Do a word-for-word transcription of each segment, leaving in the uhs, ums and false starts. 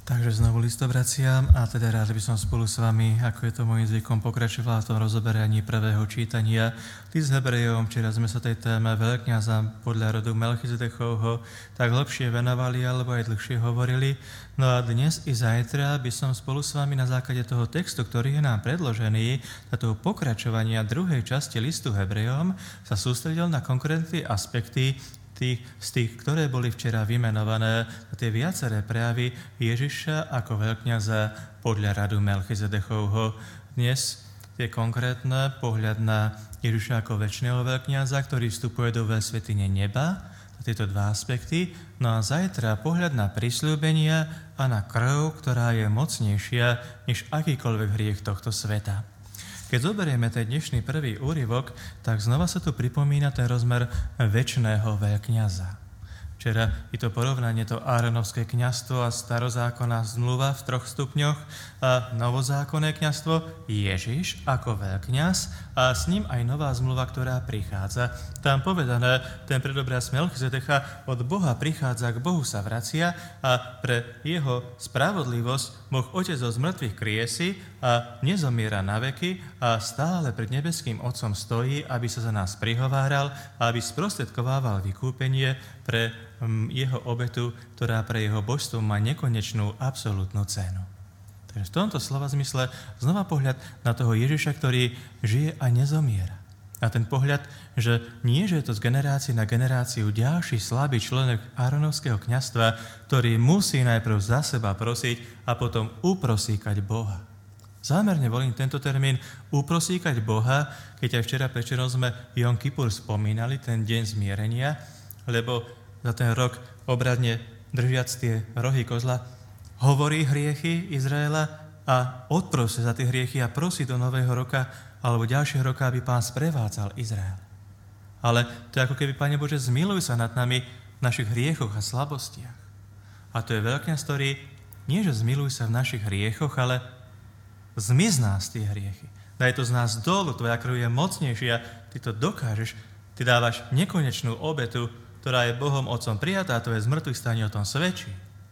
Takže znovu listobraciam a teda rád by som spolu s vami, ako je to môjim zvykom, pokračoval v tom rozoberaní prvého čítania. Ty s Hebrejom, včera sme sa tej téme veľkňaza podľa rodu Melchizedechovho tak hlbšie venovali alebo aj dlhšie hovorili. No a dnes i zajtra by som spolu s vami na základe toho textu, ktorý je nám predložený, na toho pokračovania druhej časti listu Hebrejom, sa sústredil na konkrétne aspekty tých, z tých, ktoré boli včera vymenované, tie viaceré prejavy Ježiša ako veľkňaza podľa radu Melchizedechovho. Dnes je konkrétne pohľad na Ježiša ako večného veľkňaza, ktorý vstupuje do svätyne neba, tieto dva aspekty. No a zajtra pohľad na prisľúbenia a na krv, ktorá je mocnejšia než akýkoľvek hriech tohto sveta. Keď zoberieme ten dnešný prvý úryvok, tak znova sa tu pripomína ten rozmer večného veľkňaza. Včera je to porovnanie, to Áronovské kňazstvo a starozákonná zmluva v troch stupňoch a novozákonné kňazstvo Ježiš ako veľkňaz a s ním aj nová zmluva, ktorá prichádza. Tam povedané, ten predobraz Melchizedecha od Boha prichádza, k Bohu sa vracia a pre jeho spravodlivosť Boh Otec zo zmrtvých kriesi a nezomiera na veky a stále pred nebeským Otcom stojí, aby sa za nás prihováral a aby sprostredkovával vykúpenie pre jeho obetu, ktorá pre jeho božstvo má nekonečnú absolútnu cenu. Takže v tomto slova zmysle znova pohľad na toho Ježiša, ktorý žije a nezomiera. A ten pohľad, že nie, že je to z generácie na generáciu ďalší slabý človek Áronovského kňazstva, ktorý musí najprv za seba prosiť a potom uprosíkať Boha. Zámerne volím tento termín uprosíkať Boha, keď aj včera večerom sme Jom Kipur spomínali, ten deň zmierenia, lebo za ten rok obradne držiac tie rohy kozla hovorí hriechy Izraela a odprosí za tie hriechy a prosí do nového roka alebo ďalšieho roka, aby Pán sprevádzal Izrael. Ale to je ako keby, Pane Bože, zmiluj sa nad nami v našich hriechoch a slabostiach. A to je veľkňaz, ktorý nie, že zmiluj sa v našich hriechoch, ale zmiz nás tie hriechy. Daj to z nás dolu, tvoja krv je mocnejšia, ty to dokážeš, ty dávaš nekonečnú obetu, ktorá je Bohom Otcom prijatá, to je z mŕtvych stane o tom svedčí.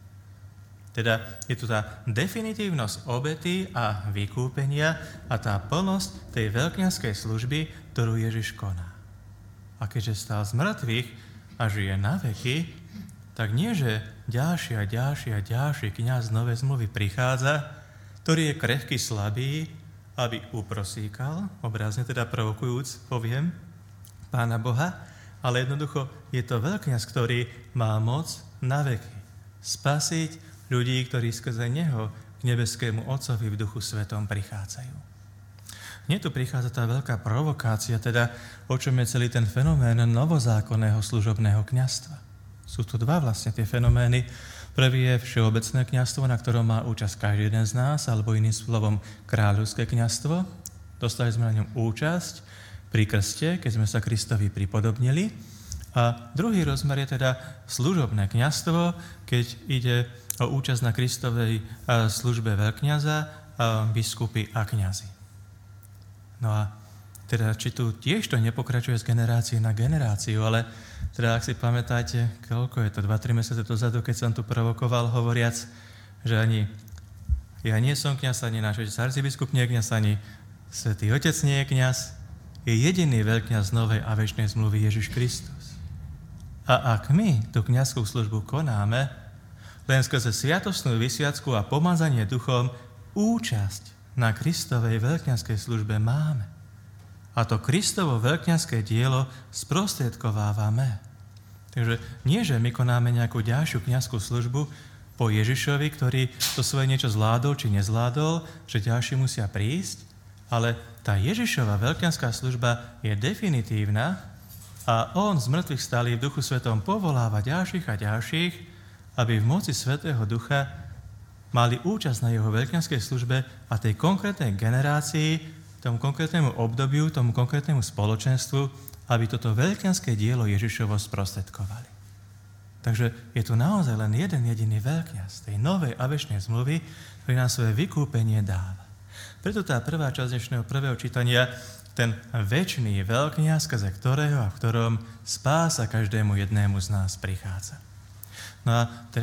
Teda je tu tá definitívnosť obety a vykúpenia a tá plnosť tej veľkňazskej služby, ktorú Ježiš koná. A keďže stal z mŕtvych a žije na veky, tak nie, že ďalší a ďalší a ďalší kňaz novej zmluvy prichádza, ktorý je krehký, slabý, aby uprosíkal, obrazne teda provokujúc, poviem, Pána Boha, ale jednoducho je to veľkňaz, ktorý má moc na veky spasiť ľudí, ktorí skrze neho k nebeskému Otcovi v Duchu Svetom prichádzajú. Nie tu prichádza tá veľká provokácia, teda o čom je celý ten fenomén novozákonného služobného kňazstva. Sú tu dva vlastne tie fenomény. Prvý je všeobecné kňazstvo, na ktorom má účasť každý jeden z nás, alebo iným slovom kráľovské kňazstvo. Dostali sme na ňom účasť pri krste, keď sme sa Kristovi pripodobnili. A druhý rozmer je teda služobné kňazstvo, keď ide o účasť na Kristovej službe veľkňaza, biskupy a kňazi. No a teda, či tu tiež to nepokračuje z generácie na generáciu, ale teda, ak si pamätáte, koľko je to, dva tri mesiace dozadu, keď som tu provokoval, hovoriac, že ani ja nie som kňaz, ani náš arcibiskup nie je kňaz, ani Svätý Otec nie je kňaz, je jediný veľkňaz novej a večnej zmluvy Ježiš Kristus. A ak my tú kňazskú službu konáme, len skrze sviatostnú vysviacku a pomazanie duchom, účasť na Kristovej veľkňazskej službe máme. A to Kristovo veľkňazské dielo sprostredkovávame. Takže nie, že my konáme nejakú ďalšiu kňazskú službu po Ježišovi, ktorý to svoje niečo zvládol či nezvládol, že ďalší musia prísť, ale tá Ježišova veľkňazská služba je definitívna a on z mŕtvych stálý v Duchu Svetom povoláva ďalších a ďalších, aby v moci Svätého Ducha mali účasť na jeho veľkňazskej službe a tej konkrétnej generácii, tomu konkrétnemu obdobiu, tomu konkrétnemu spoločenstvu, aby toto veľkňazské dielo Ježišovo sprostredkovali. Takže je tu naozaj len jeden jediný veľkňaz tej novej a večnej zmluvy, ktorý nám svoje vykúpenie dáva. Preto tá prvá časť dnešného prvého čítania, ten večný veľkňaz, skrze ktorého a v ktorom spása každému jednému z nás prichádza. No a teraz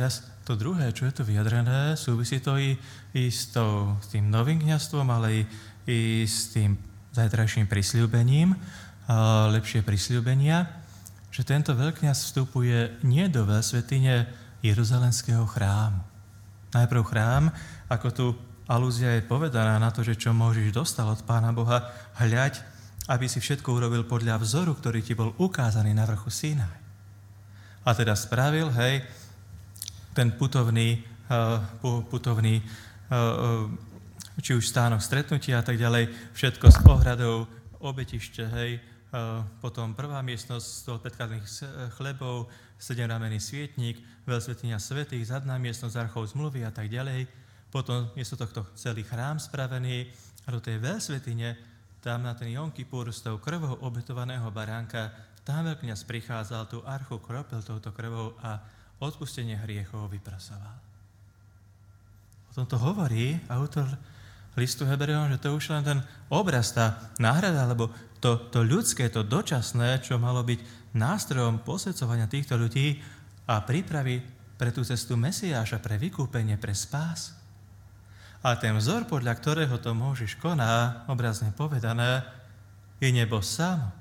to druhé, čo je tu vyjadrené, súvisí to i, i s, to, s tým novým kňazstvom, ale i, i s tým zajtrajším prisľúbením, a lepšie prisľúbenia, že tento veľkňaz vstupuje nie do veľsvätyne Jeruzalemského chrámu. Najprv chrám, ako tu alúzia je povedaná na to, že čo Mojžiš dostal od Pána Boha, hľaď, aby si všetko urobil podľa vzoru, ktorý ti bol ukázaný na vrchu Sinaj. A teda spravil, hej, ten putovný, uh, putovný uh, či už stánok stretnutia a tak ďalej, všetko s ohradou, obetište, hej, uh, potom prvá miestnosť, stôl predkladaných chlebov, sedemramenný svietnik, veľsvätyňa svätých, zadná miestnosť, archou zmluvy a tak ďalej. Potom je to tohto celý chrám spravený a do tej veľsvätyne, tam na ten Jom Kipur s tou krvou obetovaného baránka, tam veľkňaz prichádzal, tú archu kropil touto krvou a odpustenie hriechov vyprasoval. O tomto hovorí autor listu Hebrejom, že to už len ten obraz, tá náhrada, alebo to, to ľudské, to dočasné, čo malo byť nástrojom posvedcovania týchto ľudí a prípravy pre tú cestu Mesiáša, pre vykúpenie, pre spás. A ten vzor, podľa ktorého to Mojžiš koná, obrazne povedané, je nebo samo.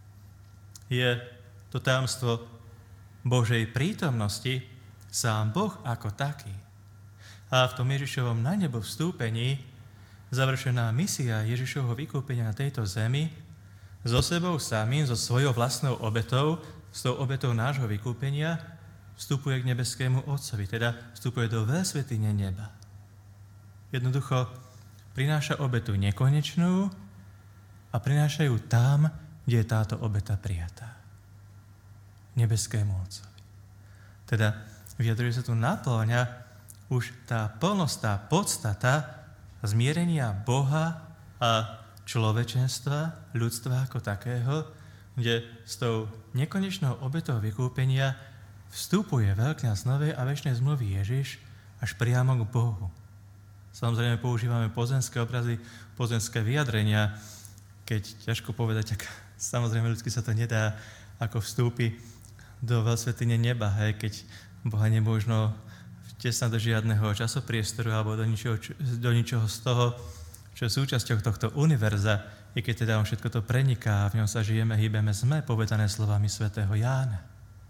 Je to tajomstvo Božej prítomnosti, sám Boh ako taký. A v tom Ježišovom na nebo vstúpení završená misia Ježišovho vykúpenia na tejto zemi so sebou samým, so svojou vlastnou obetou, s tou obetou nášho vykúpenia, vstupuje k nebeskému Otcovi, teda vstupuje do veľsvätyne neba. Jednoducho prináša obetu nekonečnú a prináša ju tam, kde je táto obeta prijatá. Nebeskému Otcovi. Teda vyjadruje sa tu naplňa už tá plnosť, tá podstata zmierenia Boha a človečenstva, ľudstva ako takého, kde s tou nekonečnou obetou vykúpenia vstupuje veľkňaz novej a večnej zmluvy Ježiš až priamo k Bohu. Samozrejme používame pozemské obrazy, pozemské vyjadrenia, keď ťažko povedať, tak samozrejme ľudsky sa to nedá, ako vstúpi do veľsvätyne neba, hej, keď Boha nemožno vtesnať do žiadneho časopriestoru alebo do ničoho, do ničoho z toho, čo je súčasťou tohto univerza, i keď teda on všetko to preniká a v ňom sa žijeme, hýbeme, sme, povedané slovami svätého Jána.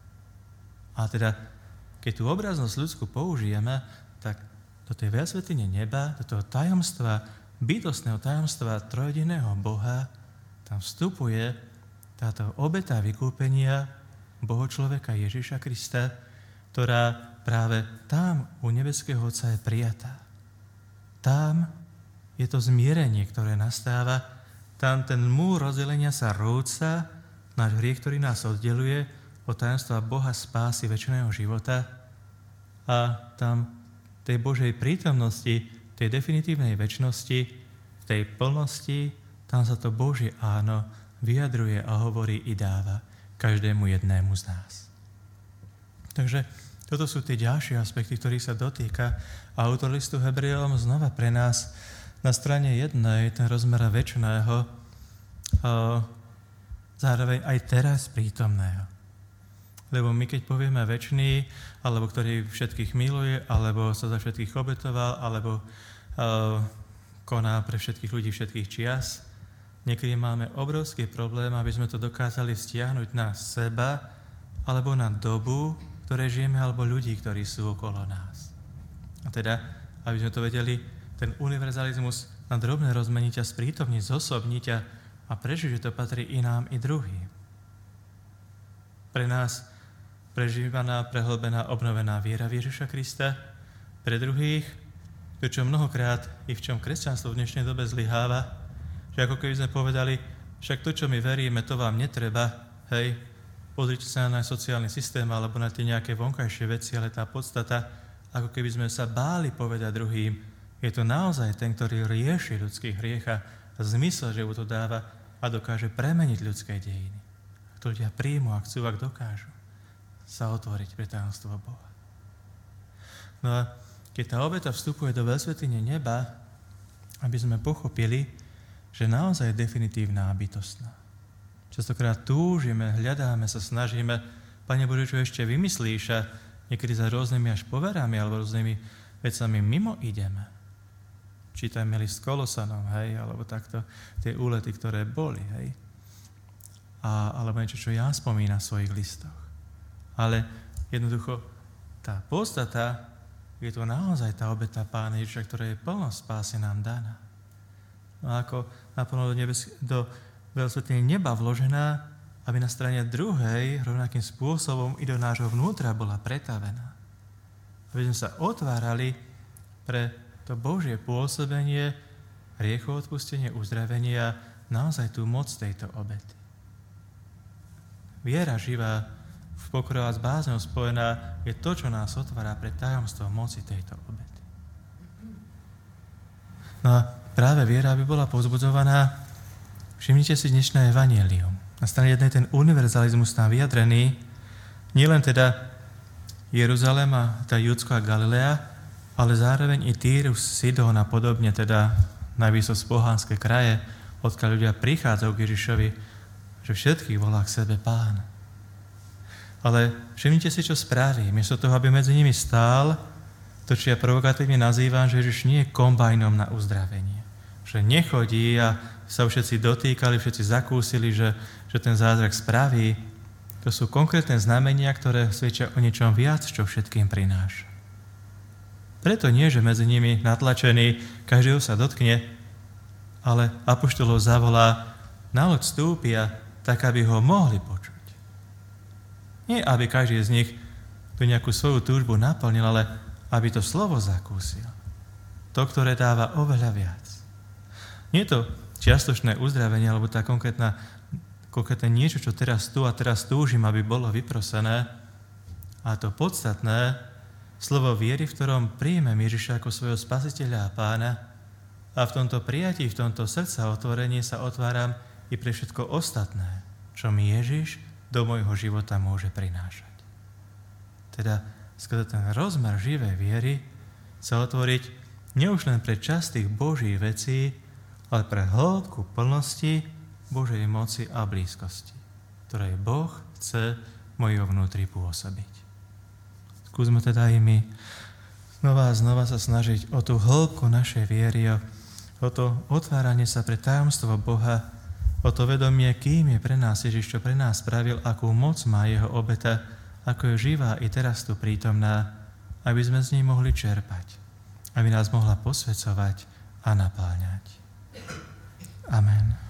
A teda, keď tú obraznosť ľudskú použijeme, tak do tej veľsvätyne neba, do toho tajomstva, bytostného tajomstva trojjediného Boha, tam vstupuje táto obeta vykúpenia Boho človeka Ježiša Krista, ktorá práve tam u nebeského Otca je prijatá. Tam je to zmierenie, ktoré nastáva, tam ten múr rozdelenia sa rúca, náš hriech, ktorý nás oddeluje od tajomstva Boha spásy večného života a tam tej Božej prítomnosti, tej definitívnej večnosti, v tej plnosti, tam sa to Božie áno vyjadruje a hovorí i dáva každému jednému z nás. Takže toto sú tie ďalšie aspekty, ktorých sa dotýka a autor listu Hebrejom znova pre nás na strane jednej ten rozmer večného, zároveň aj teraz prítomného. Lebo my, keď povieme večný, alebo ktorý všetkých miluje, alebo sa za všetkých obetoval, alebo uh, koná pre všetkých ľudí všetkých čias, niekedy máme obrovský problém, aby sme to dokázali vztiahnuť na seba, alebo na dobu, ktoré žijeme, alebo ľudí, ktorí sú okolo nás. A teda, aby sme to vedeli, ten univerzalizmus na drobné rozmeniť a sprítomniť, zosobniť a, a prežiť, že to patrí i nám, i druhým. Pre nás prežívaná, prehlbená, obnovená viera v Ježiša Krista, pre druhých, to, čo mnohokrát i v čom kresťanstvo v dnešnej dobe zlyháva, že ako keby sme povedali, však to, čo my veríme, to vám netreba, hej, pozrite sa na sociálny systém alebo na tie nejaké vonkajšie veci, ale tá podstata, ako keby sme sa báli povedať druhým, je to naozaj ten, ktorý rieši ľudský hriech a zmysel, že mu to dáva a dokáže premeniť ľudské dejiny. Ak to ľudia príjmu, ak chcú, ak dokážu sa otvoriť pre tajomstvo Boha. No a keď tá obeta vstupuje do veľsvätyne neba, aby sme pochopili, že naozaj je definitívna a bytostná. Častokrát túžime, hľadáme sa, snažíme, Pane Bože, čo ešte vymyslíš a niekedy za rôznymi až poverami alebo rôznymi vecami mimo ideme. Čítajme list Kolosanom, hej, alebo takto tie úlety, ktoré boli, hej. A, alebo niečo, čo Ján spomína v svojich listoch. Ale jednoducho tá podstata je to naozaj tá obeta Pána Ježiša, ktorá je plno spásy nám daná. No ako naplno do, nebes- do veľsvetnej neba vložená, aby na strane druhej rovnakým spôsobom i do nášho vnútra bola pretavená. Aby sme sa otvárali pre to Božie pôsobenie, hriechoodpustenie, uzdravenie a naozaj tú moc tejto obety. Viera živá, v pokore a s bázňou spojená, je to, čo nás otvára pre tajomstvo moci tejto obety. No a práve viera by bola povzbudzovaná. Všimnite si dnešné evanjelium. Na strane jednej ten univerzalizmus tam vyjadrený, nielen teda Jeruzalém a tá Judsko a Galilea, ale zároveň i Týrus, Sidón a podobne, teda najvýsosť pohanské kraje, odkiaľ ľudia prichádzajú k Ježišovi, že všetkých volá k sebe Pán. Ale všimnite si, čo spraví. Miesto toho, aby medzi nimi stál, to, čo ja provokatívne nazývam, že Ježiš nie je kombajnom na uzdravenie. Že nechodí a sa všetci dotýkali, všetci zakúsili, že, že ten zázrak spraví. To sú konkrétne znamenia, ktoré svedčia o niečom viac, čo všetkým prináša. Preto nie, že medzi nimi natlačený, každého sa dotkne, ale apoštolov zavolá, na loď vstúpia, tak, aby ho mohli počuť. Nie, aby každý z nich tu nejakú svoju túžbu naplnil, ale aby to slovo zakúsil. To, ktoré dáva oveľa viac. Nie je to čiastočné uzdravenie, alebo tá konkrétna, konkrétne niečo, čo teraz tu a teraz túžim, aby bolo vyprosené. A to podstatné, slovo viery, v ktorom príjmem Ježiša ako svojho spasiteľa a pána, a v tomto prijatí, v tomto srdca otvorení sa otváram i pre všetko ostatné, čo mi Ježiš do môjho života môže prinášať. Teda skrze ten rozmer živej viery sa otvoriť nie už len pre časť tých Božích vecí, ale pre hĺbku plnosti Božej moci a blízkosti, ktorej Boh chce v mojom vnútri pôsobiť. Skúsme teda aj my znova a znova sa snažiť o tú hĺbku našej viery, o to otváranie sa pre tajomstvo Boha, o to vedomie, kým je pre nás Ježiš, čo pre nás spravil, akú moc má jeho obeta, ako je živá i teraz tu prítomná, aby sme z nej mohli čerpať, aby nás mohla posvedzovať a napáľňať. Amen.